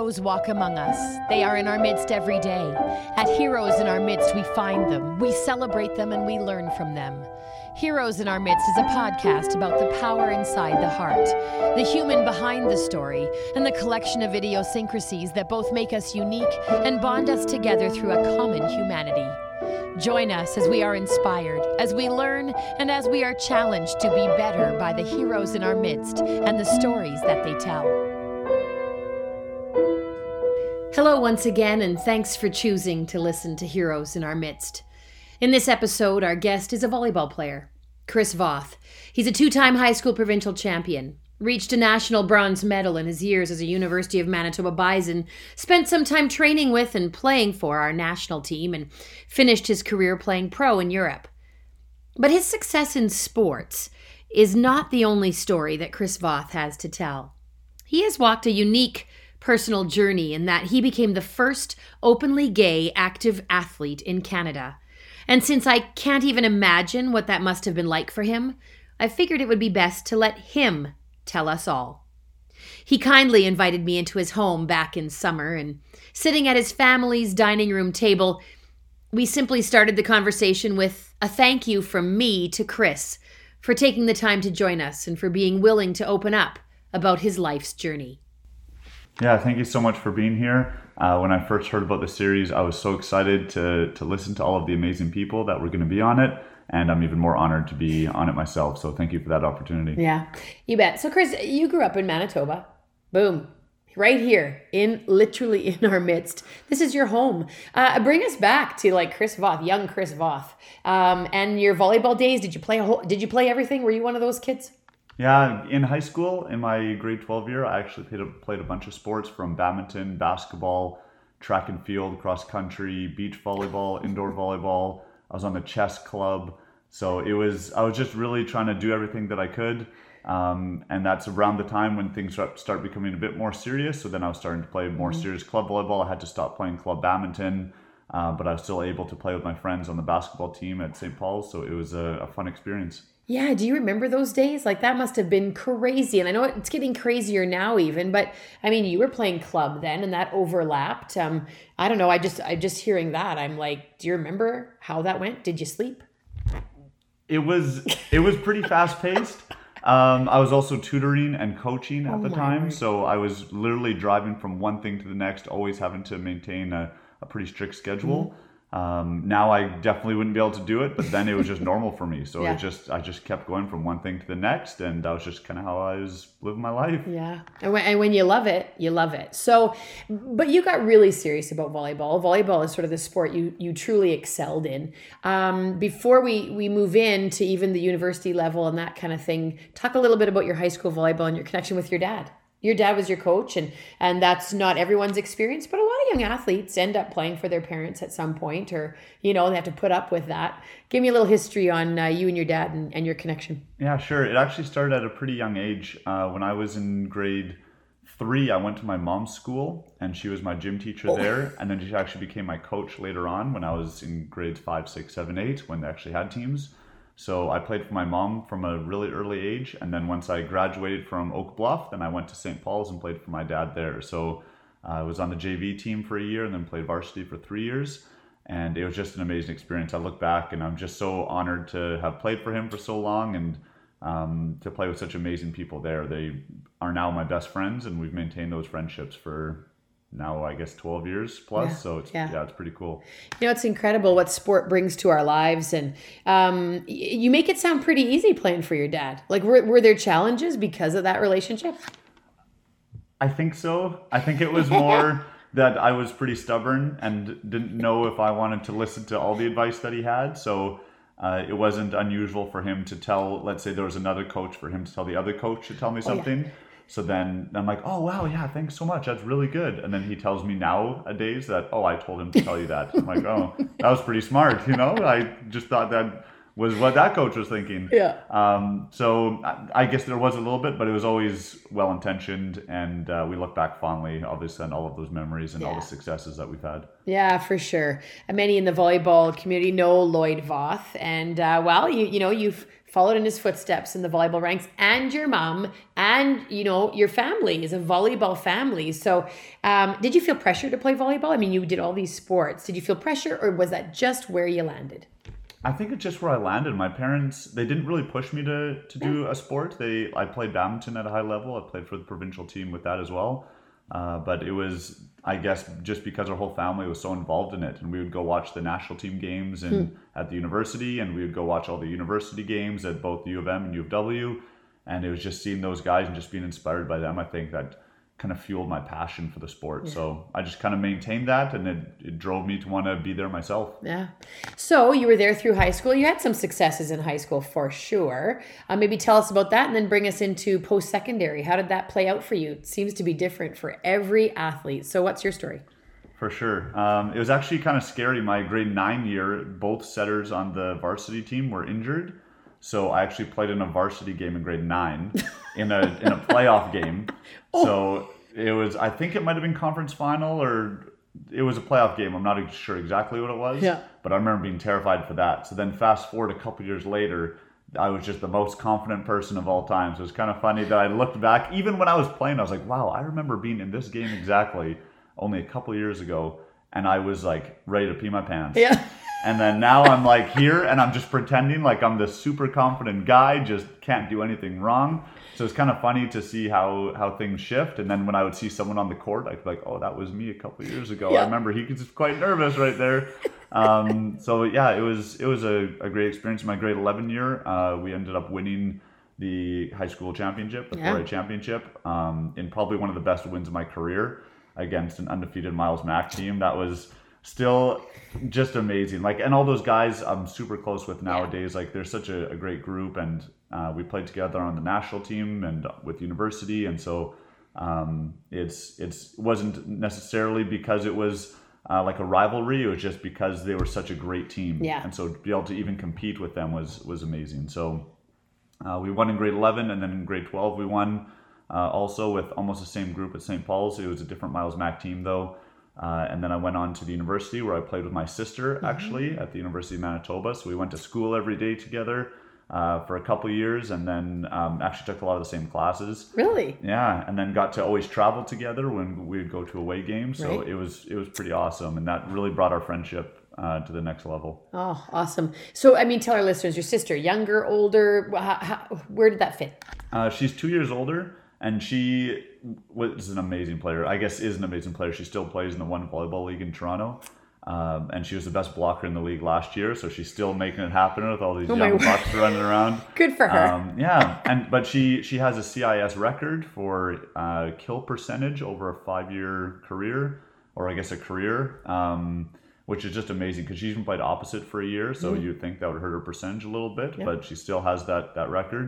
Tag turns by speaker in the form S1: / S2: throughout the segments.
S1: Heroes walk among us. They are in our midst every day. At Heroes in Our Midst, we find them, we celebrate them, and we learn from them. Heroes in Our Midst is a podcast about the power inside the heart, the human behind the story, and the collection of idiosyncrasies that both make us unique and bond us together through a common humanity. Join us as we are inspired, as we learn, and as we are challenged to be better by the heroes in our midst and the stories that they tell. Hello once again, and thanks for choosing to listen to Heroes in Our Midst. In this episode, our guest is a volleyball player, Chris Voth. He's a two-time high school provincial champion, reached a national bronze medal in his years as a University of Manitoba Bison, spent some time training with and playing for our national team, and finished his career playing pro in Europe. But his success in sports is not the only story that Chris Voth has to tell. He has walked a unique personal journey in that he became the first openly gay active athlete in Canada. And since I can't even imagine what that must have been like for him, I figured it would be best to let him tell us all. He kindly invited me into his home back in summer, and sitting at his family's dining room table, we simply started the conversation with a thank you from me to Chris for taking the time to join us and for being willing to open up about his life's journey.
S2: Yeah, thank you so much for being here. When I first heard about the series, I was so excited to listen to all of the amazing people that were going to be on it. And I'm even more honored to be on it myself. So thank you for that opportunity.
S1: Yeah, you bet. So Chris, you grew up in Manitoba. Boom. Right here, literally in our midst. This is your home. Bring us back to like Chris Voth, young Chris Voth, and your volleyball days. Did you play everything? Were you one of those kids?
S2: Yeah, in high school, in my grade 12 year, I actually played a bunch of sports, from badminton, basketball, track and field, cross country, beach volleyball, indoor volleyball. I was on the chess club. So I was just really trying to do everything that I could. And that's around the time when things start becoming a bit more serious. So then I was starting to play more serious club volleyball. I had to stop playing club badminton, but I was still able to play with my friends on the basketball team at St. Paul's. So it was a fun experience.
S1: Yeah, do you remember those days? Like, that must have been crazy. And I know it's getting crazier now even, but I mean, you were playing club then and that overlapped. I don't know, I just hearing that, I'm like, do you remember how that went? Did you sleep?
S2: It was pretty fast paced. I was also tutoring and coaching at the time. Word. So I was literally driving from one thing to the next, always having to maintain a pretty strict schedule. Mm-hmm. Now I definitely wouldn't be able to do it, but then it was just normal for me. So yeah. I just kept going from one thing to the next, and that was just kind of how I was living my life.
S1: Yeah. And when you love it, you love it. So, but you got really serious about volleyball. Volleyball is sort of the sport you truly excelled in. Before we move into even the university level and that kind of thing, talk a little bit about your high school volleyball and your connection with your dad. Your dad was your coach, and that's not everyone's experience, but a lot of young athletes end up playing for their parents at some point, or, they have to put up with that. Give me a little history on you and your dad and your connection.
S2: Yeah, sure. It actually started at a pretty young age. When I was in grade 3, I went to my mom's school, and she was my gym teacher there. And then she actually became my coach later on when I was in grades 5, 6, 7, 8, when they actually had teams. So I played for my mom from a really early age. And then once I graduated from Oak Bluff, then I went to St. Paul's and played for my dad there. So I was on the JV team for a year and then played varsity for 3 years. And it was just an amazing experience. I look back and I'm just so honored to have played for him for so long, and to play with such amazing people there. They are now my best friends, and we've maintained those friendships for now, I guess, 12 years plus. Yeah. So it's pretty cool.
S1: It's incredible what sport brings to our lives. And you make it sound pretty easy playing for your dad. Like, were there challenges because of that relationship?
S2: I think so. I think it was more that I was pretty stubborn and didn't know if I wanted to listen to all the advice that he had. So it wasn't unusual for him to tell, let's say there was another coach, for him to tell the other coach to tell me something. Oh, yeah. So then I'm like, oh, wow, yeah, thanks so much. That's really good. And then he tells me nowadays that, oh, I told him to tell you that. I'm like, oh, that was pretty smart. I just thought that was what that coach was thinking.
S1: Yeah.
S2: So I guess there was a little bit, but it was always well-intentioned. And we look back fondly, obviously, on all of those memories and all the successes that we've had.
S1: Yeah, for sure. And many in the volleyball community know Lloyd Voth. And, you've followed in his footsteps in the volleyball ranks, and your mom and, your family is a volleyball family. So did you feel pressure to play volleyball? I mean, you did all these sports. Did you feel pressure, or was that just where you landed?
S2: I think it's just where I landed. My parents, they didn't really push me to do a sport. I played badminton at a high level. I played for the provincial team with that as well. But it was, I guess, just because our whole family was so involved in it, and we would go watch the national team games at the university, and we would go watch all the university games at both U of M and U of W. And it was just seeing those guys and just being inspired by them, I think, that kind of fueled my passion for the sport. So I just kind of maintained that, and it drove me to want to be there myself.
S1: Yeah. So you were there through high school. You had some successes in high school for sure. Maybe tell us about that, and then bring us into post-secondary. How did that play out for you? It seems to be different for every athlete. So what's your story?
S2: For sure. It was actually kind of scary. My grade 9 year, both setters on the varsity team were injured. So I actually played in a varsity game in grade 9 in a playoff game. So it was, I think it might have been conference final, or it was a playoff game. I'm not sure exactly what it was.
S1: Yeah.
S2: But I remember being terrified for that. So then fast forward a couple years later, I was just the most confident person of all time. So it was kind of funny that I looked back. Even when I was playing, I was like, wow, I remember being in this game exactly only a couple years ago. And I was like ready to pee my pants.
S1: Yeah.
S2: And then now I'm like here, and I'm just pretending like I'm this super confident guy, just can't do anything wrong. So it's kind of funny to see how things shift. And then when I would see someone on the court, I'd be like, oh, that was me a couple of years ago.
S1: Yeah.
S2: I remember he was quite nervous right there. So yeah, it was a great experience. In my grade 11 year, we ended up winning the high school championship, the 4A championship, in probably one of the best wins of my career against an undefeated Miles Mac team. That was still just amazing. Like, and all those guys I'm super close with nowadays. Like, they're such a great group, and we played together on the national team and with university. And so it wasn't necessarily because it was like a rivalry. It was just because they were such a great team.
S1: Yeah.
S2: And so to be able to even compete with them was amazing. So we won in grade 11, and then in grade 12 we won also with almost the same group at St. Paul's. It was a different Miles Mac team though. And then I went on to the university where I played with my sister, actually, at the University of Manitoba. So we went to school every day together for a couple of years, and then actually took a lot of the same classes.
S1: Really?
S2: Yeah, and then got to always travel together when we would go to away games. So
S1: Right.
S2: it was pretty awesome, and that really brought our friendship to the next level.
S1: Oh, awesome. So, I mean, tell our listeners, your sister, younger, older, where did that fit?
S2: She's 2 years older, and she was an amazing player. I guess is an amazing player. She still plays in the One Volleyball League in Toronto. And she was the best blocker in the league last year, so she's still making it happen with all these young bucks running around.
S1: Good for her.
S2: Yeah, but she has a CIS record for kill percentage over a 5-year career, or I guess a career, which is just amazing because she even played opposite for a year, so you'd think that would hurt her percentage a little bit, but she still has that record.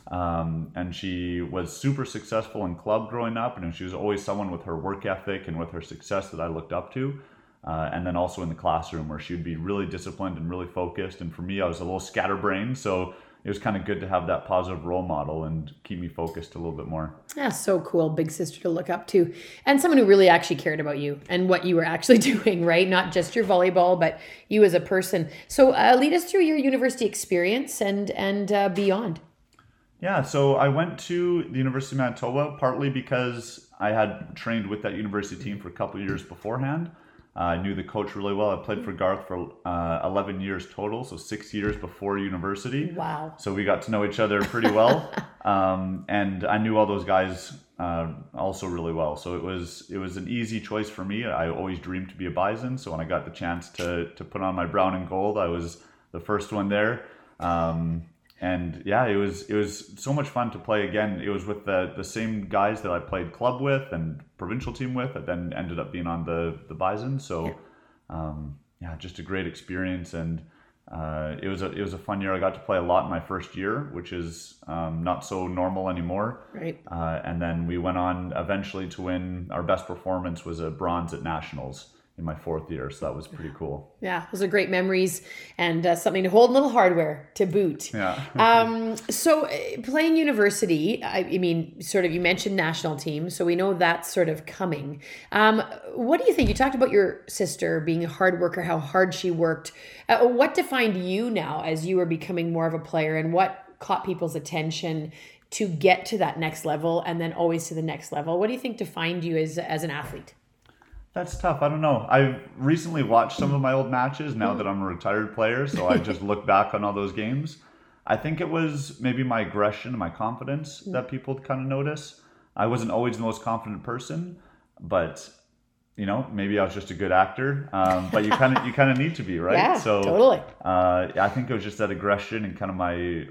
S2: And she was super successful in club growing up, and she was always someone with her work ethic and with her success that I looked up to. And then also in the classroom where she'd be really disciplined and really focused. And for me, I was a little scatterbrained, so it was kind of good to have that positive role model and keep me focused a little bit more.
S1: Yeah, so cool. Big sister to look up to. And someone who really actually cared about you and what you were actually doing, right? Not just your volleyball, but you as a person. So lead us through your university experience and beyond.
S2: Yeah, so I went to the University of Manitoba partly because I had trained with that university team for a couple of years beforehand. I knew the coach really well. I played for Garth for 11 years total, so 6 years before university.
S1: Wow.
S2: So we got to know each other pretty well. And I knew all those guys also really well. So it was an easy choice for me. I always dreamed to be a Bison, so when I got the chance to put on my brown and gold, I was the first one there. And yeah, it was so much fun to play again. It was with the same guys that I played club with and provincial team with, that then ended up being on the Bison. So yeah, just a great experience, and it was a fun year. I got to play a lot in my first year, which is not so normal anymore.
S1: Right.
S2: And then we went on eventually to win. Our best performance was a bronze at nationals in my 4th year, so that was pretty cool.
S1: Yeah, those are great memories, and something to hold in little hardware to boot.
S2: Yeah.
S1: So playing university, I mean, sort of, you mentioned national team, so we know that's sort of coming. What do you think? You talked about your sister being a hard worker, how hard she worked. What defined you now as you were becoming more of a player, and what caught people's attention to get to that next level and then always to the next level? What do you think defined you as an athlete?
S2: That's tough. I don't know. I've recently watched some of my old matches now that I'm a retired player, so I just look back on all those games. I think it was maybe my aggression and my confidence that people kind of notice. I wasn't always the most confident person, but maybe I was just a good actor. But you kind of need to be, right?
S1: Yeah,
S2: so
S1: totally.
S2: I think it was just that aggression and kind of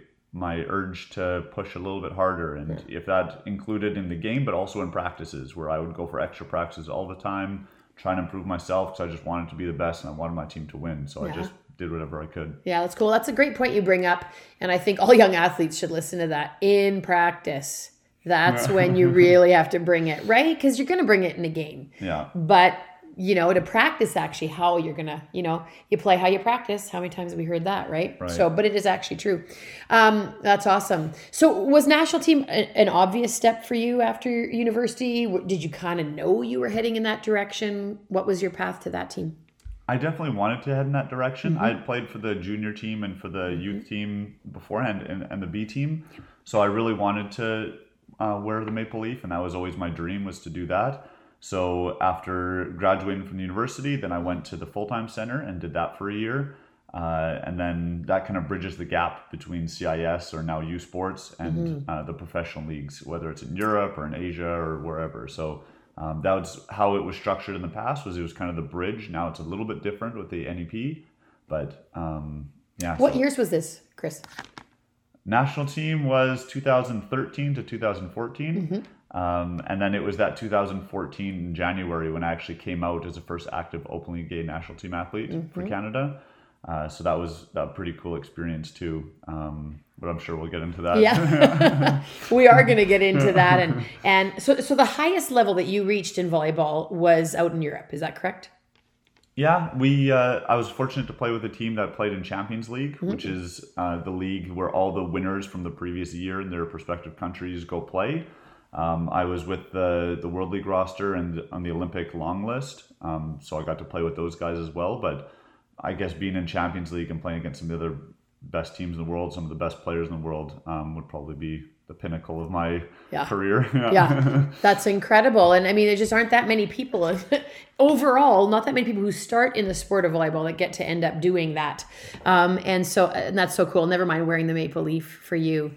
S2: my urge to push a little bit harder, and if that included in the game but also in practices where I would go for extra practices all the time, trying to improve myself because I just wanted to be the best and I wanted my team to win, so I just did whatever I could.
S1: Yeah, that's cool. That's a great point you bring up, and I think all young athletes should listen to that. In practice, that's when you really have to bring it, right? Because you're going to bring it in a game, but to practice actually how you're gonna, you play how you practice. How many times have we heard that, right? So, but it is actually true. That's awesome. So was national team an obvious step for you after university? Did you kind of know you were heading in that direction? What was your path to that team?
S2: I definitely wanted to head in that direction. I had played for the junior team and for the youth team beforehand and the B team. So I really wanted to wear the maple leaf, and that was always my dream, was to do that. So after graduating from the university, then I went to the full-time center and did that for a year. And then that kind of bridges the gap between CIS, or now U Sports, and the professional leagues, whether it's in Europe or in Asia or wherever. So that was how it was structured in the past, was it was kind of the bridge. Now it's a little bit different with the NEP, but
S1: What years was this, Chris?
S2: National team was 2013 to 2014. And then it was that 2014 in January when I actually came out as the first active openly gay national team athlete for Canada. So that was a pretty cool experience too. But I'm sure we'll get into that.
S1: Yeah, we are going to get into that. And so the highest level that you reached in volleyball was out in Europe. Is that correct?
S2: Yeah, I was fortunate to play with a team that played in Champions League, which is the league where all the winners from the previous year in their respective countries go play. I was with the World League roster and on the Olympic long list, so I got to play with those guys as well. But I guess being in Champions League and playing against some of the other best teams in the world, some of the best players in the world, would probably be the pinnacle of my career.
S1: Yeah, that's incredible. And I mean, there just aren't that many people overall, not that many people who start in the sport of volleyball that get to end up doing that. And that's so cool. Never mind wearing the maple leaf for you.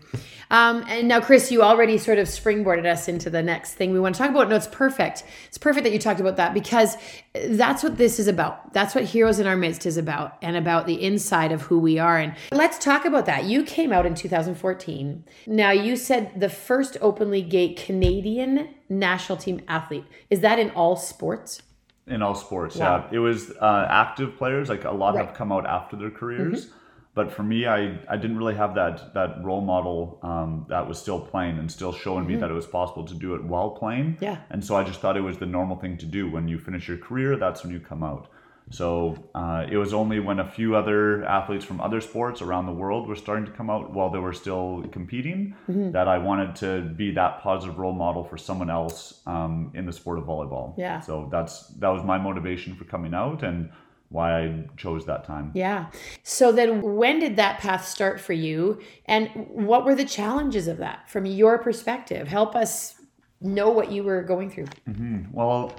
S1: And now, Chris, you already sort of springboarded us into the next thing we want to talk about. No, it's perfect. It's perfect that you talked about that, because that's what this is about. That's what Heroes in Our Midst is about, and about the inside of who we are. And let's talk about that. You came out in 2014. Now, you said the first openly gay Canadian national team athlete. Is that in all sports?
S2: In all sports,
S1: Wow.
S2: yeah. It was active players. Like, a lot have come out after their careers. But for me, I didn't really have that role model that was still playing and still showing me that it was possible to do it while playing.
S1: Yeah.
S2: And so I just thought it was the normal thing to do. When you finish your career, that's when you come out. So it was only when a few other athletes from other sports around the world were starting to come out while they were still competing that I wanted to be that positive role model for someone else in the sport of volleyball.
S1: Yeah.
S2: So that was my motivation for coming out, and why I chose that time.
S1: Yeah. So then when did that path start for you? And what were the challenges of that from your perspective? Help us know what you were going through.
S2: Well,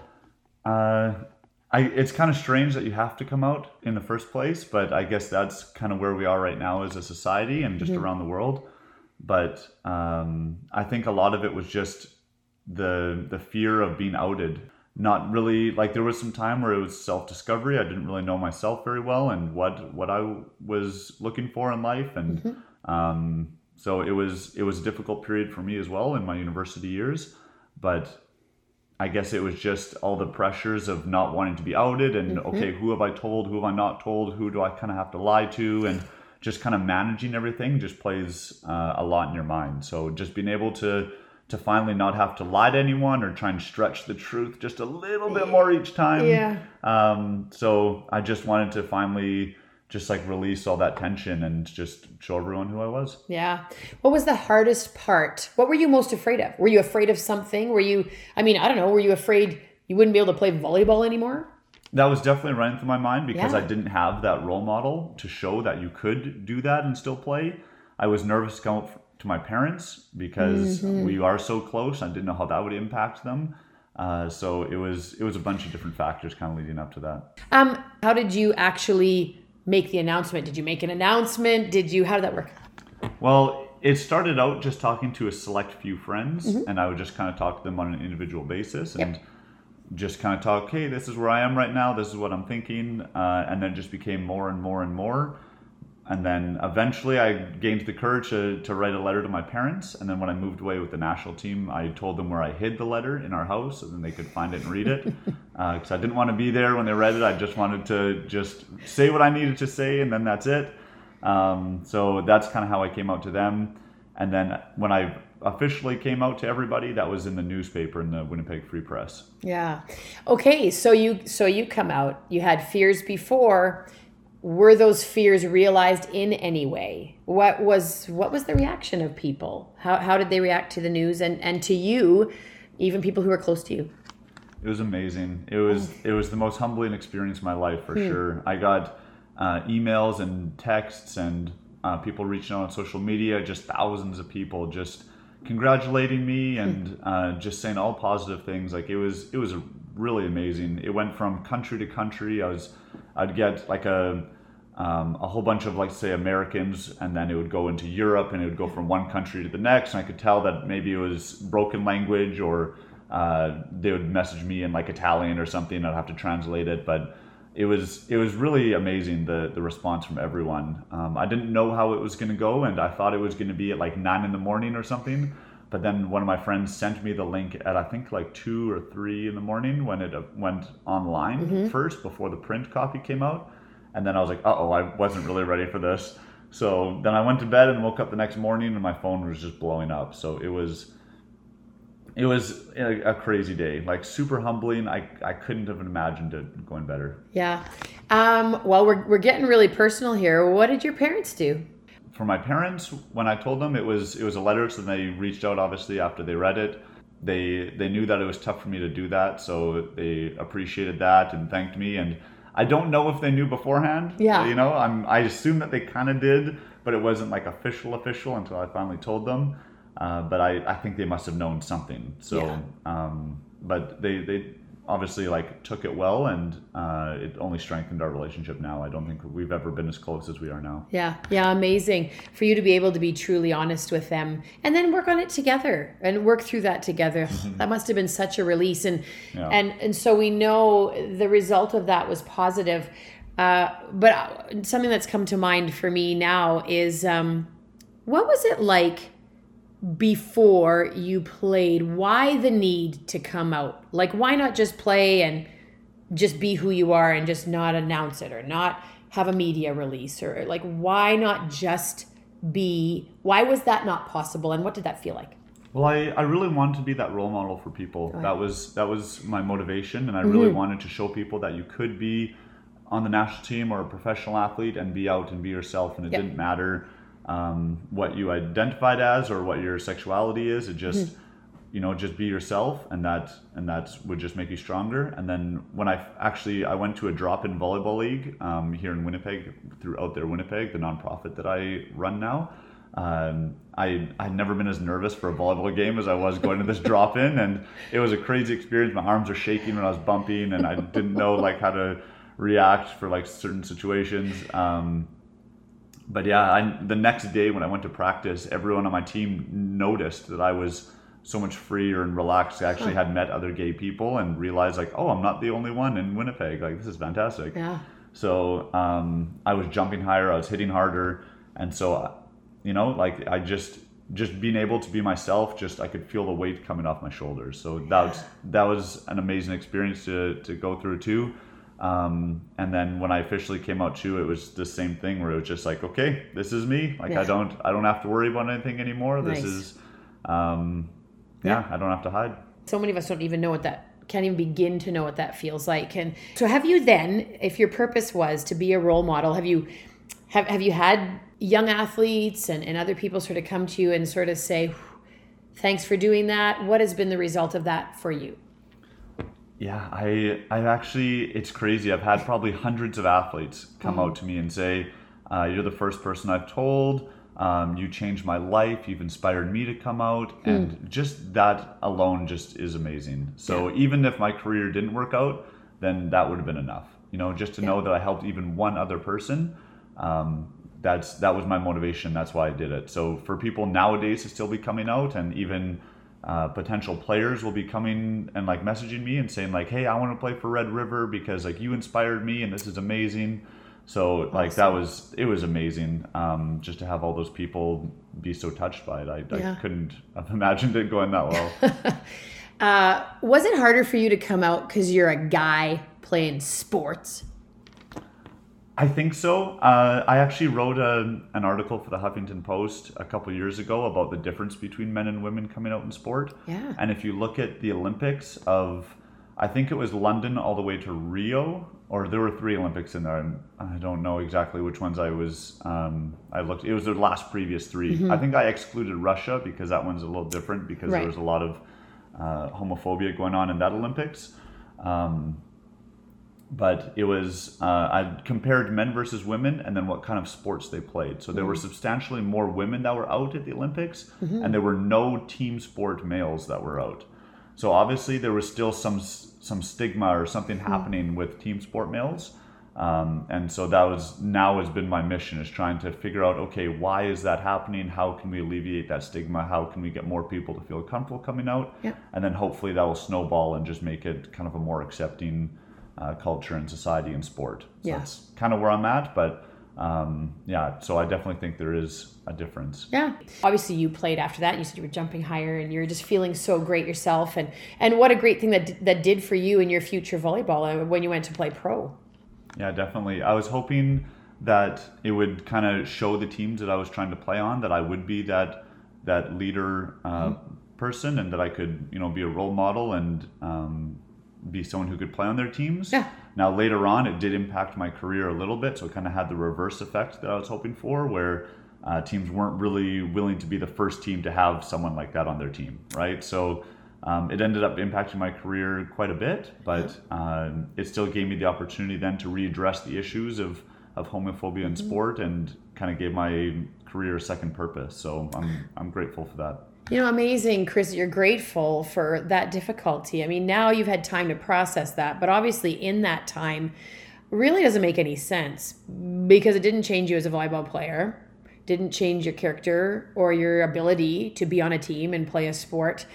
S2: it's kind of strange that you have to come out in the first place, but I guess that's kind of where we are right now as a society and just around the world. But I think a lot of it was just the fear of being outed. Not really, like, there was some time where it was self-discovery. I didn't really know myself very well and what I was looking for in life. And so it was a difficult period for me as well in my university years. But I guess it was just all the pressures of not wanting to be outed and, okay, who have I told? Who have I not told? Who do I kind of have to lie to? And just kind of managing everything just plays a lot in your mind. So just being able to finally not have to lie to anyone or try and stretch the truth just a little bit more each time.
S1: Yeah.
S2: So I just wanted to finally just like release all that tension and just show everyone who I was.
S1: Yeah. What was the hardest part? What were you most afraid of? Were you afraid of something? Were you afraid you wouldn't be able to play volleyball anymore?
S2: That was definitely running through my mind because
S1: Yeah.
S2: I didn't have that role model to show that you could do that and still play. I was nervous to come out to my parents because we are so close. I didn't know how that would impact them. So it was a bunch of different factors kind of leading up to that.
S1: How did you actually make the announcement? Did you make an announcement? How did that work?
S2: Well, it started out just talking to a select few friends, and I would just kind of talk to them on an individual basis and just kind of talk, hey, this is where I am right now. This is what I'm thinking. And then it just became more and more and more. And then eventually I gained the courage to write a letter to my parents. And then when I moved away with the national team, I told them where I hid the letter in our house so then they could find it and read it. Because I didn't want to be there when they read it. I just wanted to just say what I needed to say and then that's it. So that's kind of how I came out to them. And then when I officially came out to everybody, that was in the newspaper in the Winnipeg Free Press.
S1: Yeah. Okay. So you come out, you had fears before. Were those fears realized in any way? What was the reaction of people? How did they react to the news and to you, even people who are close to you?
S2: It was amazing. It was the most humbling experience of my life for sure. I got emails and texts and people reaching out on social media, just thousands of people just congratulating me and just saying all positive things. Like it was really amazing. It went from country to country. I'd get like a whole bunch of, like, say, Americans, and then it would go into Europe, and it would go from one country to the next, and I could tell that maybe it was broken language, or they would message me in like Italian or something. I'd have to translate it, but it was really amazing, the response from everyone. I didn't know how it was going to go, and I thought it was going to be at like 9 a.m. or something. But then one of my friends sent me the link at, I think, like 2 or 3 a.m. when it went online first, before the print copy came out. And then I was like, uh-oh, I wasn't really ready for this. So then I went to bed and woke up the next morning and my phone was just blowing up. So it was a crazy day, like super humbling. I couldn't have imagined it going better.
S1: Yeah. Well, we're getting really personal here. What did your parents do?
S2: For my parents, when I told them, it was a letter, so they reached out obviously after they read it. They knew that it was tough for me to do that, so they appreciated that and thanked me. And I don't know if they knew beforehand.
S1: Yeah.
S2: You know, I assume that they kind of did, but it wasn't like official until I finally told them. But I think they must have known something. So, but they obviously like took it well, and it only strengthened our relationship now. I don't think we've ever been as close as we are now. Yeah,
S1: amazing for you to be able to be truly honest with them and then work on it together and work through that together. That must have been such a release, and so we know the result of that was positive. But something that's come to mind for me now is what was it like before you played? Why the need to come out? Like, why not just play and just be who you are and just not announce it or not have a media release? Or like, why not just be? Why was that not possible? And what did that feel like?
S2: Well, I really wanted to be that role model for people. Oh, yeah. That was my motivation, and I really wanted to show people that you could be on the national team or a professional athlete and be out and be yourself, and it didn't matter what you identified as or what your sexuality is. It just just be yourself, and that would just make you stronger. And then when I went to a drop-in volleyball league here in Winnipeg, through Out There Winnipeg, the nonprofit that I run now. I'd never been as nervous for a volleyball game as I was going to this drop-in, and it was a crazy experience. My arms were shaking when I was bumping, and I didn't know like how to react for like certain situations. But yeah, the next day when I went to practice, everyone on my team noticed that I was so much freer and relaxed. I actually had met other gay people and realized like, oh, I'm not the only one in Winnipeg. Like, this is fantastic.
S1: Yeah.
S2: So I was jumping higher, I was hitting harder. And so, like I just being able to be myself, I could feel the weight coming off my shoulders. So that was an amazing experience to go through too. And then when I officially came out too, it was the same thing where it was just like, okay, this is me. Like I don't have to worry about anything anymore. Nice. This is, I don't have to hide. So
S1: many of us don't even know can't even begin to know what that feels like. And so have you then, if your purpose was to be a role model, have you had young athletes and other people sort of come to you and sort of say, thanks for doing that? What has been the result of that for you?
S2: Yeah, I actually, it's crazy. I've had probably hundreds of athletes come out to me and say, you're the first person I've told. You changed my life. You've inspired me to come out. And just that alone just is amazing. So even if my career didn't work out, then that would have been enough. You know, just to know that I helped even one other person. That was my motivation. That's why I did it. So for people nowadays to still be coming out, and even potential players will be coming and like messaging me and saying like, hey, I want to play for Red River because like you inspired me and this is amazing. So like it was amazing just to have all those people be so touched by it. I couldn't have imagined it going that
S1: well. Was it harder for you to come out because you're a guy playing sports?
S2: I think so. I actually wrote an article for the Huffington Post a couple years ago about the difference between men and women coming out in sport.
S1: Yeah.
S2: And if you look at the Olympics I think it was London all the way to Rio, or there were 3 Olympics in there. And I don't know exactly which ones I looked. It was the last previous 3. Mm-hmm. I think I excluded Russia because that one's a little different because there was a lot of homophobia going on in that Olympics. But it was, I compared men versus women and then what kind of sports they played. So there were substantially more women that were out at the Olympics, and there were no team sport males that were out. So obviously there was still some stigma or something happening with team sport males. And so now has been my mission, is trying to figure out, okay, why is that happening? How can we alleviate that stigma? How can we get more people to feel comfortable coming out? Yeah. And then hopefully that will snowball and just make it kind of a more accepting culture and society and sport. So that's kind of where I'm at, but so I definitely think there is a difference.
S1: Yeah. Obviously you played after that. You said you were jumping higher and you were just feeling so great yourself. And what a great thing that did for you in your future volleyball when you went to play pro.
S2: Yeah, definitely. I was hoping that it would kind of show the teams that I was trying to play on that I would be that leader person, and that I could, be a role model and be someone who could play on their teams. Yeah. Now later on, it did impact my career a little bit, so it kind of had the reverse effect that I was hoping for, where teams weren't really willing to be the first team to have someone like that on their team, right? So it ended up impacting my career quite a bit, but it still gave me the opportunity then to readdress the issues of homophobia in sport, and kind of gave my career a second purpose. So I'm grateful for that.
S1: Amazing, Chris, you're grateful for that difficulty. I mean, now you've had time to process that, but obviously in that time really doesn't make any sense, because it didn't change you as a volleyball player, didn't change your character or your ability to be on a team and play a sport.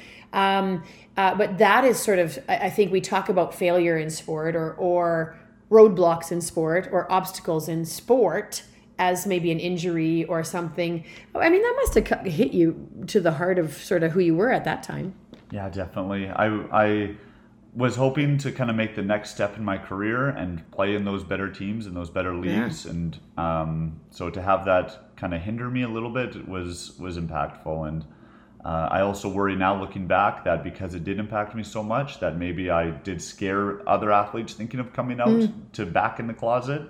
S1: But that is sort of, I think we talk about failure in sport or roadblocks in sport or obstacles in sport as maybe an injury or something. I mean, that must have hit you to the heart of sort of who you were at that time.
S2: Yeah, definitely. I was hoping to kind of make the next step in my career and play in those better teams and those better leagues. Yeah. And so to have that kind of hinder me a little bit was impactful. And I also worry now, looking back, that because it did impact me so much, that maybe I did scare other athletes thinking of coming out to back in the closet.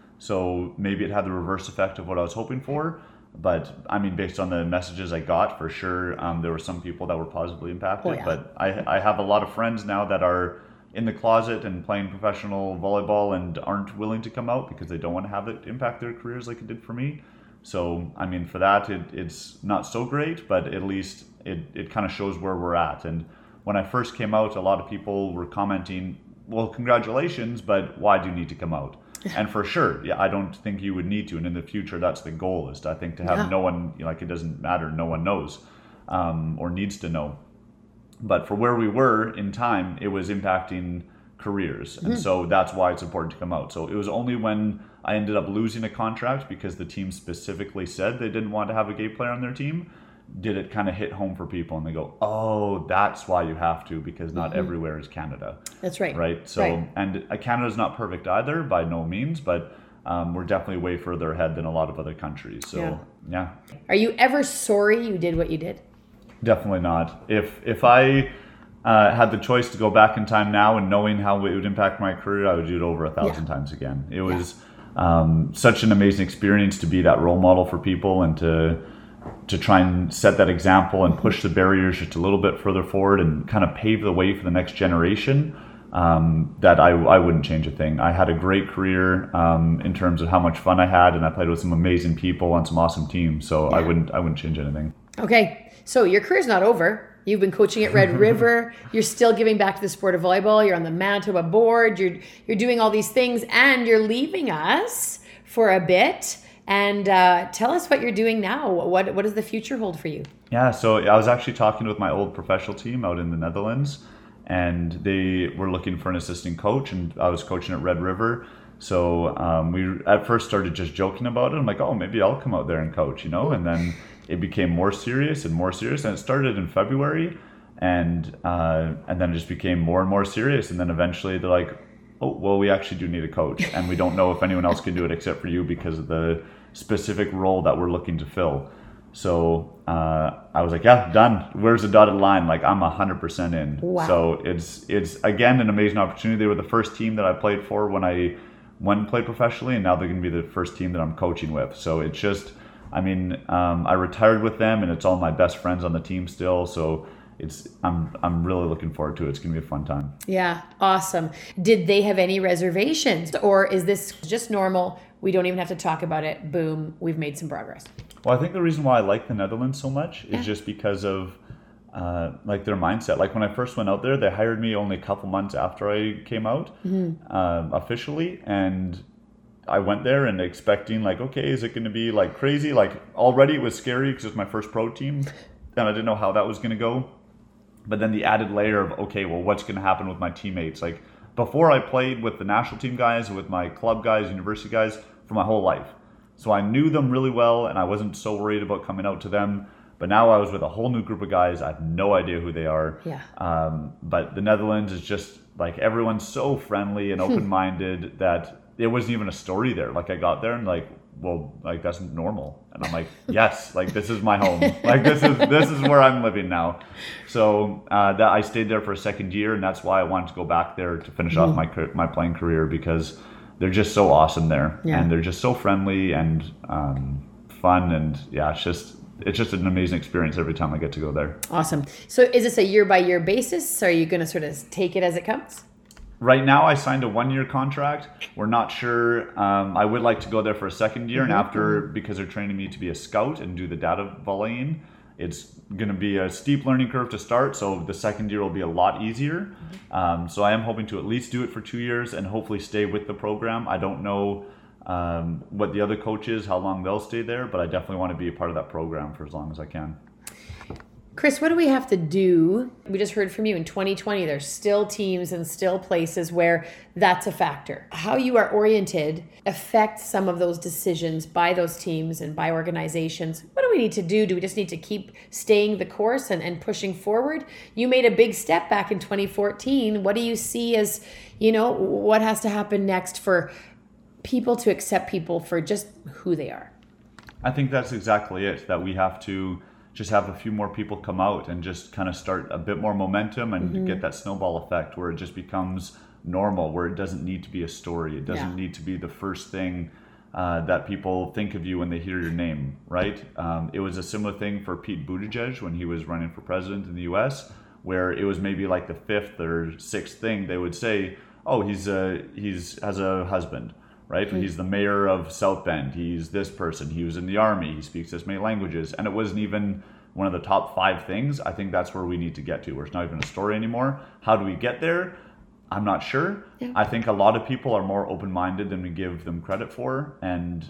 S2: So maybe it had the reverse effect of what I was hoping for. But I mean, based on the messages I got, for sure, there were some people that were positively impacted. Oh, yeah. But I have a lot of friends now that are in the closet and playing professional volleyball and aren't willing to come out because they don't want to have it impact their careers like it did for me. So, I mean, for that, it's not so great, but at least it kind of shows where we're at. And when I first came out, a lot of people were commenting, well, congratulations, but why do you need to come out? And for sure, I don't think you would need to. And in the future, that's the goal, is to have no one, it doesn't matter, no one knows or needs to know. But for where we were in time, it was impacting careers. And so that's why it's important to come out. So it was only when I ended up losing a contract because the team specifically said they didn't want to have a gay player on their team, did it kind of hit home for people, and they go, oh, that's why you have to, because not everywhere is Canada.
S1: That's right.
S2: Right. So, and Canada's not perfect either, by no means, but we're definitely way further ahead than a lot of other countries. So, yeah.
S1: Are you ever sorry you did what you did?
S2: Definitely not. If I had the choice to go back in time now and knowing how it would impact my career, I would do it over 1,000 times again. It was such an amazing experience to be that role model for people, and to try and set that example and push the barriers just a little bit further forward and kind of pave the way for the next generation. that I wouldn't change a thing. I had a great career in terms of how much fun I had, and I played with some amazing people on some awesome teams. So I wouldn't change anything.
S1: Okay, so your career's not over. You've been coaching at Red River. You're still giving back to the sport of volleyball. You're on the Manitoba board. You're doing all these things, and you're leaving us for a bit. And tell us what you're doing now. What does the future hold for you?
S2: Yeah, so I was actually talking with my old professional team out in the Netherlands, and they were looking for an assistant coach, and I was coaching at Red River. So we at first started just joking about it. I'm like, oh, maybe I'll come out there and coach, and then it became more serious, and it started in February, and then it just became more and more serious, and then eventually they're like, oh, well, we actually do need a coach, and we don't know if anyone else can do it except for you because of the specific role that we're looking to fill. So I was like, yeah, done. Where's the dotted line? Like, I'm 100% in.
S1: Wow.
S2: So it's again an amazing opportunity. They were the first team that I played for when I went and played professionally, and now they're going to be the first team that I'm coaching with. So it's just, I retired with them, and it's all my best friends on the team still. So I'm really looking forward to it. It's going to be a fun time.
S1: Yeah, awesome. Did they have any reservations, or is this just normal? We don't even have to talk about it. Boom, we've made some progress.
S2: Well, I think the reason why I like the Netherlands so much is just because of their mindset. Like when I first went out there, they hired me only a couple months after I came out officially, and I went there and expecting like, okay, is it going to be like crazy? Like already it was scary because it's my first pro team, and I didn't know how that was going to go. But then the added layer of, okay, well, what's going to happen with my teammates? Like before, I played with the national team guys, with my club guys, university guys for my whole life. So I knew them really well, and I wasn't so worried about coming out to them. But now I was with a whole new group of guys. I have no idea who they are.
S1: Yeah.
S2: But the Netherlands is just like, everyone's so friendly and open-minded that it wasn't even a story there. Like I got there and like, well, like that's normal. And I'm like, yes, like this is my home. Like this is where I'm living now. So that I stayed there for a second year, and that's why I wanted to go back there to finish off my playing career, because they're just so awesome there, and they're just so friendly and fun, and yeah, it's just an amazing experience every time I get to go there.
S1: Awesome. So is this a year by year basis? Or are you going to sort of take it as it comes?
S2: Right now, I signed a 1-year contract. We're not sure. I would like to go there for a second year, and after, because they're training me to be a scout and do the data volleying, it's going to be a steep learning curve to start. So the second year will be a lot easier. So I am hoping to at least do it for 2 years and hopefully stay with the program. I don't know what the other coaches, how long they'll stay there, but I definitely want to be a part of that program for as long as I can.
S1: Chris, what do we have to do? We just heard from you in 2020, there's still teams and still places where that's a factor. How you are oriented affects some of those decisions by those teams and by organizations. What do we need to do? Do we just need to keep staying the course and pushing forward? You made a big step back in 2014. What do you see as, what has to happen next for people to accept people for just who they are?
S2: I think that's exactly it, that we have to just have a few more people come out and just kind of start a bit more momentum and get that snowball effect where it just becomes normal, where it doesn't need to be a story. It doesn't need to be the first thing that people think of you when they hear your name, right? It was a similar thing for Pete Buttigieg when he was running for president in the US, where it was maybe like the 5th or 6th thing they would say, oh, he's has a husband. Right? He's the mayor of South Bend. He's this person. He was in the army. He speaks this many languages. And it wasn't even one of the top 5 things. I think that's where we need to get to, where it's not even a story anymore. How do we get there? I'm not sure. Yeah. I think a lot of people are more open-minded than we give them credit for. And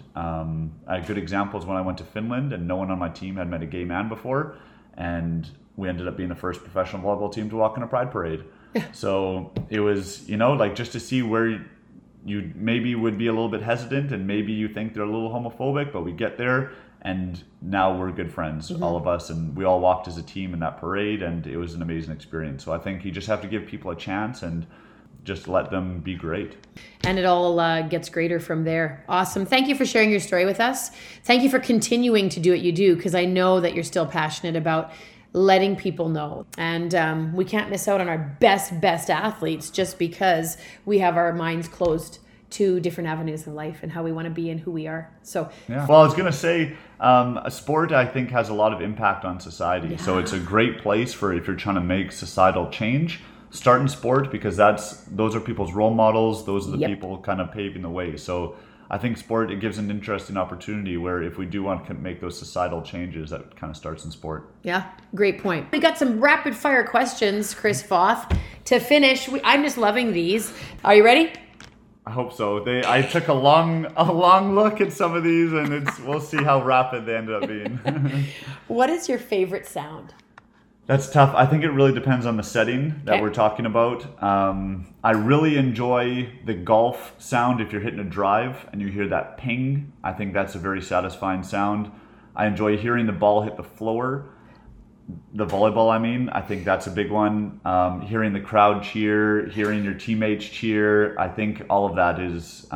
S2: a good example is when I went to Finland and no one on my team had met a gay man before. And we ended up being the first professional volleyball team to walk in a pride parade. Yeah. So it was, just to see where you maybe would be a little bit hesitant, and maybe you think they're a little homophobic, but we get there and now we're good friends, all of us, and we all walked as a team in that parade, and it was an amazing experience. So I think you just have to give people a chance and just let them be great.
S1: And it all gets greater from there. Awesome. Thank you for sharing your story with us. Thank you for continuing to do what you do, because I know that you're still passionate about letting people know. And we can't miss out on our best athletes just because we have our minds closed to different avenues in life and how we want to be and who we are. So
S2: yeah. Well, I was going to say, a sport, I think, has a lot of impact on society. Yeah. So it's a great place for if you're trying to make societal change. start in sport because those are people's role models. Those are the
S1: Yep.
S2: people kind of paving the way. So I think sport, it gives an interesting opportunity where if we do want to make those societal changes, that kind of starts in sport.
S1: Yeah, great point. We got some rapid fire questions, Chris Voth. To finish, I'm just loving these. Are you ready?
S2: I hope so. I took a long look at some of these, and we'll see how rapid they ended up being.
S1: What is your favorite sound?
S2: That's tough. I think it really depends on the setting that
S1: Okay.
S2: we're talking about. I really enjoy the golf sound if you're hitting a drive and you hear that ping. I think that's a very satisfying sound. I enjoy hearing the ball hit the floor. The volleyball, I think that's a big one. Hearing the crowd cheer, hearing your teammates cheer. I think all of that is,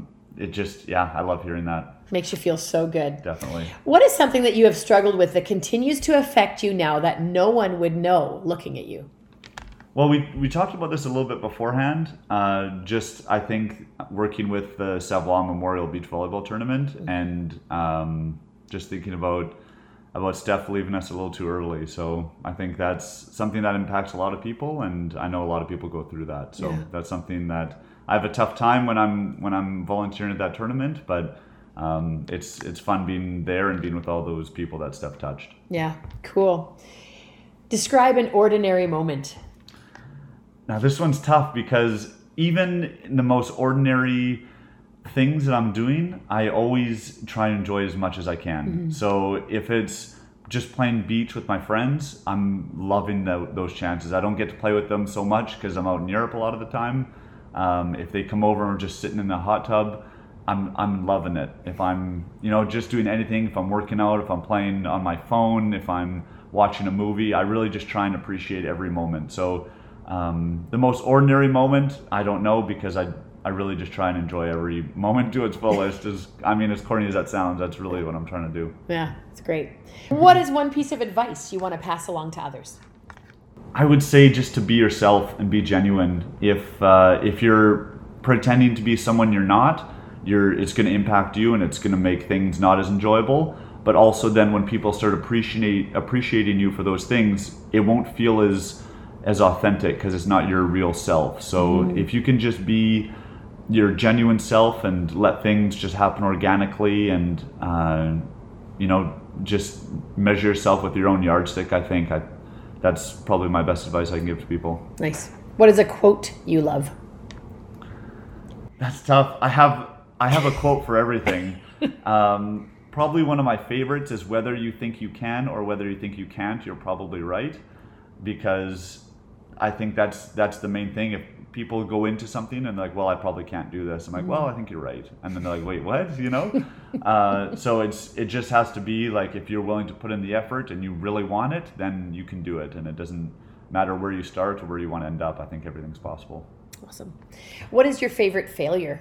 S2: I love hearing that.
S1: Makes you feel so good.
S2: Definitely.
S1: What is something that you have struggled with that continues to affect you now that no one would know looking at you?
S2: Well, we talked about this a little bit beforehand. I think working with the Savoie Memorial Beach Volleyball Tournament and just thinking about Steph leaving us a little too early. So I think that's something that impacts a lot of people, and I know a lot of people go through that. So that's something that I have a tough time when I'm volunteering at that tournament, but it's fun being there and being with all those people that Steph touched.
S1: Yeah, cool. Describe an ordinary moment.
S2: Now this one's tough because even in the most ordinary things that I'm doing, I always try and enjoy as much as I can. Mm-hmm. So if it's just playing beach with my friends, I'm loving those chances. I don't get to play with them so much because I'm out in Europe a lot of the time. If they come over and we're just sitting in the hot tub, I'm loving it. If I'm just doing anything, if I'm working out, if I'm playing on my phone, if I'm watching a movie, I really just try and appreciate every moment. So the most ordinary moment, I don't know, because I really just try and enjoy every moment to its fullest. As corny as that sounds, that's really what I'm trying to do.
S1: Yeah, it's great. What is one piece of advice you want to pass along to others?
S2: I would say just to be yourself and be genuine. If you're pretending to be someone you're not, it's going to impact you and it's going to make things not as enjoyable. But also then when people start appreciating you for those things, it won't feel as authentic because it's not your real self. So if you can just be your genuine self and let things just happen organically and just measure yourself with your own yardstick, I think that's probably my best advice I can give to people.
S1: Nice. What is a quote you love?
S2: That's tough. I have a quote for everything. Probably one of my favorites is whether you think you can or whether you think you can't, you're probably right. Because I think that's the main thing. If people go into something and they're like, well, I probably can't do this. I'm like, well, I think you're right. And then they're like, wait, what? So it just has to be like, if you're willing to put in the effort and you really want it, then you can do it. And it doesn't matter where you start or where you want to end up. I think everything's possible.
S1: Awesome. What is your favorite failure?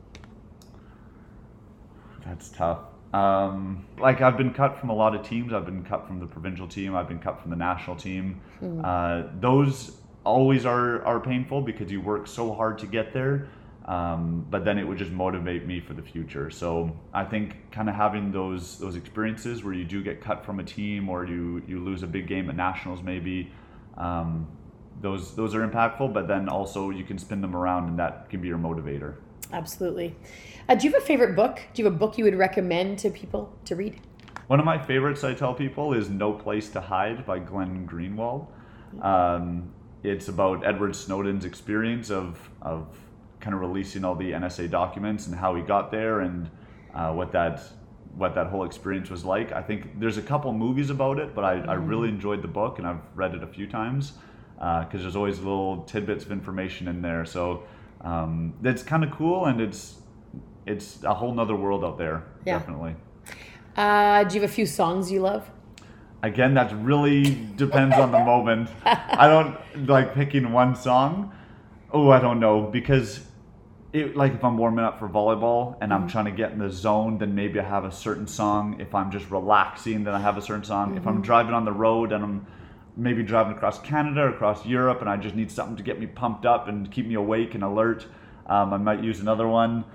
S2: That's tough. I've been cut from a lot of teams. I've been cut from the provincial team. I've been cut from the national team. Those always are painful because you work so hard to get there. But then it would just motivate me for the future. So I think kind of having those experiences where you do get cut from a team or you lose a big game at nationals maybe, those are impactful, but then also you can spin them around and that can be your motivator.
S1: Absolutely. Do you have a favorite book? Do you have a book you would recommend to people to read?
S2: One of my favorites I tell people is No Place to Hide by Glenn Greenwald. It's about Edward Snowden's experience of kind of releasing all the NSA documents and how he got there and what that whole experience was like. I think there's a couple movies about it, but I really enjoyed the book and I've read it a few times because there's always little tidbits of information in there. So it's kind of cool and it's a whole nother world out there, definitely.
S1: Do you have a few songs you love?
S2: Again, that really depends on the moment. I don't like picking one song. Oh, I don't know, because if I'm warming up for volleyball and I'm trying to get in the zone, then maybe I have a certain song. If I'm just relaxing, then I have a certain song. If I'm driving on the road and I'm maybe driving across Canada or across Europe and I just need something to get me pumped up and keep me awake and alert, I might use another one.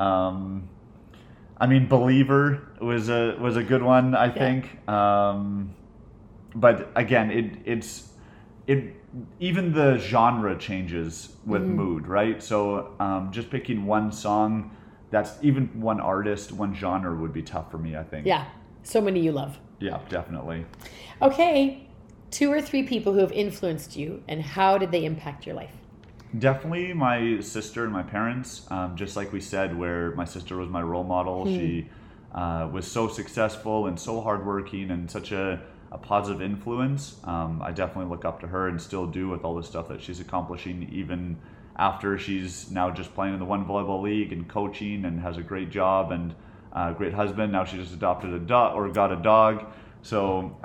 S2: Believer was a good one, I think. But again, even the genre changes with mood, right? So just picking one song, that's even one artist, one genre would be tough for me, I think.
S1: Yeah, so many you love.
S2: Yeah, definitely.
S1: Okay, 2 or 3 people who have influenced you, and how did they impact your life?
S2: Definitely my sister and my parents, just like we said, where my sister was my role model. She was so successful and so hardworking and such a positive influence. I definitely look up to her and still do with all the stuff that she's accomplishing, even after she's now just playing in the One Volleyball League and coaching and has a great job and a great husband. Now she just adopted a dog or got a dog. So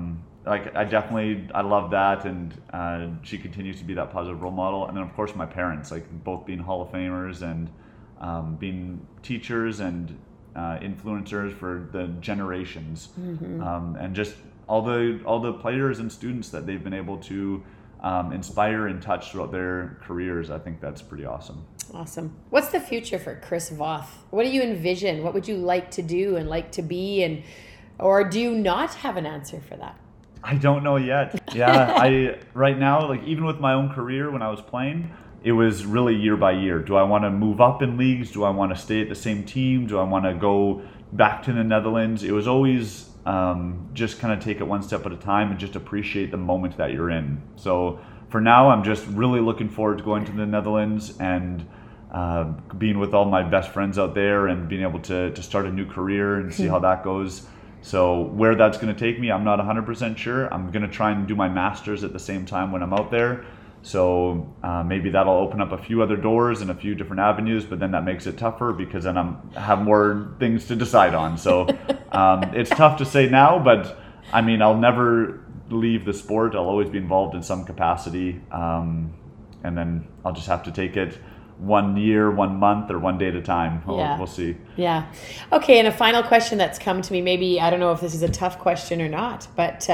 S2: I love that, and she continues to be that positive role model. And then of course my parents, like both being Hall of Famers and being teachers and influencers for the generations, and just all the players and students that they've been able to inspire and touch throughout their careers. I think that's pretty awesome.
S1: Awesome. What's the future for Chris Voth? What do you envision? What would you like to do and like to be, or do you not have an answer for that?
S2: I don't know yet. Yeah, right now, like even with my own career when I was playing, it was really year by year. Do I want to move up in leagues? Do I want to stay at the same team? Do I want to go back to the Netherlands? It was always just kind of take it one step at a time and just appreciate the moment that you're in. So for now, I'm just really looking forward to going to the Netherlands and being with all my best friends out there and being able to start a new career and see how that goes. So where that's going to take me, I'm not 100% sure. I'm going to try and do my master's at the same time when I'm out there. So maybe that'll open up a few other doors and a few different avenues, but then that makes it tougher because then I have more things to decide on. So it's tough to say now, but I mean, I'll never leave the sport. I'll always be involved in some capacity. And then I'll just have to take it 1 year, 1 month, or 1 day at a time. We'll see.
S1: Yeah. Okay. And a final question that's come to me, maybe, I don't know if this is a tough question or not, but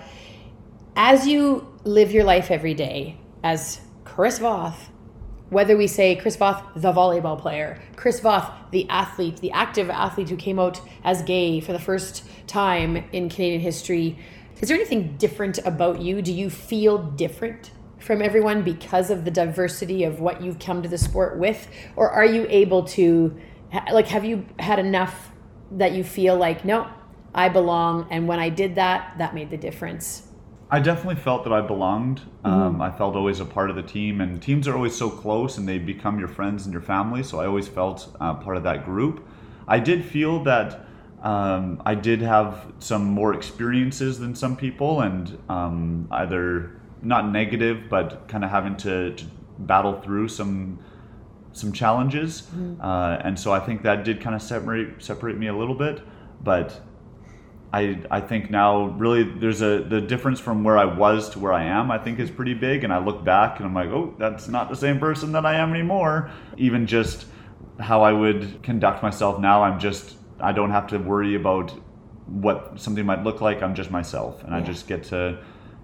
S1: as you live your life every day as Chris Voth, whether we say Chris Voth, the volleyball player, Chris Voth, the athlete, the active athlete who came out as gay for the first time in Canadian history, is there anything different about you? Do you feel different from everyone because of the diversity of what you've come to the sport with? Or are you able to, like, have you had enough that you feel like, no, I belong, and when I did that, that made the difference?
S2: I definitely felt that I belonged. I felt always a part of the team, and teams are always so close and they become your friends and your family. So I always felt part of that group. I did feel that I did have some more experiences than some people, and either not negative, but kind of having to battle through some challenges. And so I think that did kind of separate me a little bit. But I think now really the difference from where I was to where I am, I think is pretty big. And I look back and I'm like, oh, that's not the same person that I am anymore. Even just how I would conduct myself now, I don't have to worry about what something might look like. I'm just myself, and I just get to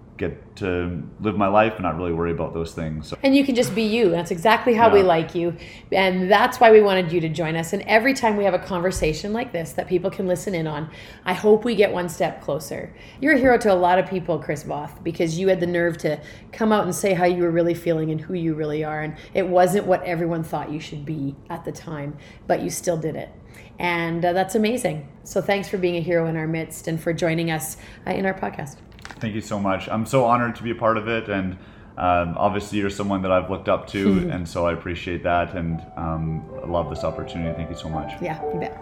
S2: live my life and not really worry about those things. So.
S1: And you can just be you. That's exactly how we like you. And that's why we wanted you to join us. And every time we have a conversation like this that people can listen in on, I hope we get one step closer. You're a hero to a lot of people, Chris Voth, because you had the nerve to come out and say how you were really feeling and who you really are. And it wasn't what everyone thought you should be at the time, but you still did it. And that's amazing. So thanks for being a hero in our midst and for joining us in our podcast.
S2: Thank you so much. I'm so honored to be a part of it, and obviously you're someone that I've looked up to, and so I appreciate that, and I love this opportunity. Thank you so much.
S1: Yeah, you bet.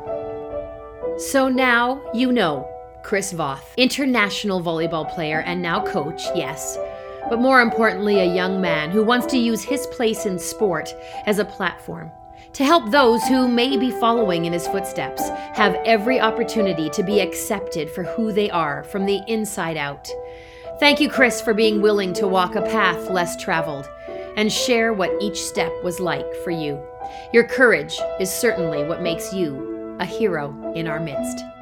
S1: So now you know Chris Voth, international volleyball player and now coach, yes, but more importantly, a young man who wants to use his place in sport as a platform to help those who may be following in his footsteps have every opportunity to be accepted for who they are from the inside out. Thank you, Chris, for being willing to walk a path less traveled and share what each step was like for you. Your courage is certainly what makes you a hero in our midst.